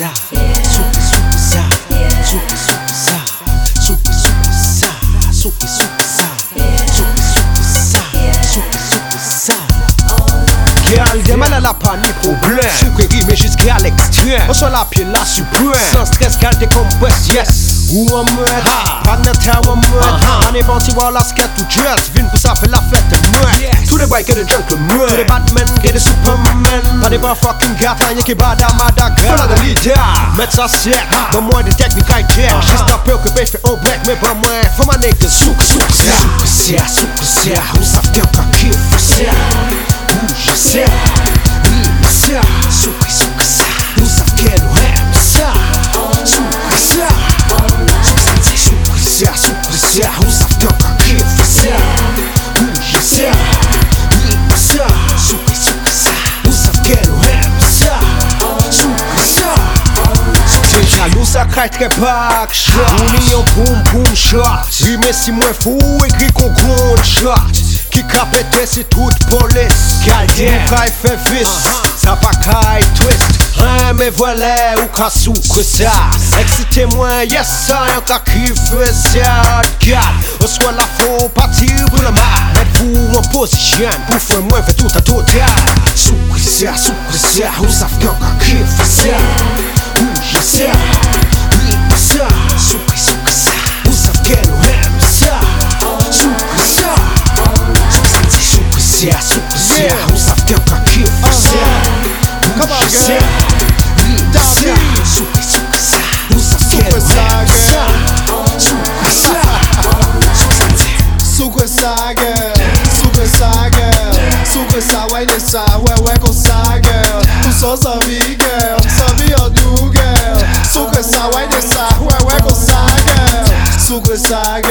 Mal à la pas ni problème. Sucre mais jusqu'à l'extrême. On soit la pied la suprême. Sans stress qu'elle décompresse, yes. Ou on meurt, pas de terre on meurt. On est parti voir la skate ou dress. Vine pour ça fait la fête meurt. Tous les boys que des gentlemen, tous les Batman que des Superman. Pas des bons fucking gars, y'a qui bada madaga. Voilà de leader, mettre ça c'est. Dans moins de technique I care. Juste un peu que ben fait un break, mais pas moins. Faut ma nigga souk c'est, où ça fait encore kiff c'est. Je sais, ça, sucre ça, nous savons qu'elle nous aime ça, sucre ça, nous savons qu'elle kiffe ça, je sais, ça, sucre ça, nous savons qu'elle nous aime ça, sucre ça, jaloux ça craille très pas que shot, on y a boom shot, oui mais si moi fou écrit qu'on compte shot. Qui capete c'est toute police. Gardien qui fait vice. Ça pas qu'à twist. Hein mais voilà ou qu'à sucre ça. Excitez-moi yes ça y'a qu'à kiffer ça. Regarde, on soit la faux partir pour le mal. Êtes-vous en position pour faire moins fait tout à total. Sucre ça, où ça fait qu'à kiffer ça. Je sais, ça, sucre ça, où ça fait qu'elle nous aime ça. Sucre ça. Yeah, who savent qu'un kiff ça. Come on, girl. Ça, sucre ça, who savent qu'elle aime ça. Sucre ça, sucre ça, girl. Sucre ça, girl. Sucre ça, ouais, ça, ouais, comme ça, girl. Tout ça, ça vit, girl. Ça vit en nous, girl. Sucre ça, ouais, ça, ouais, comme ça, girl. Sucre ça, girl.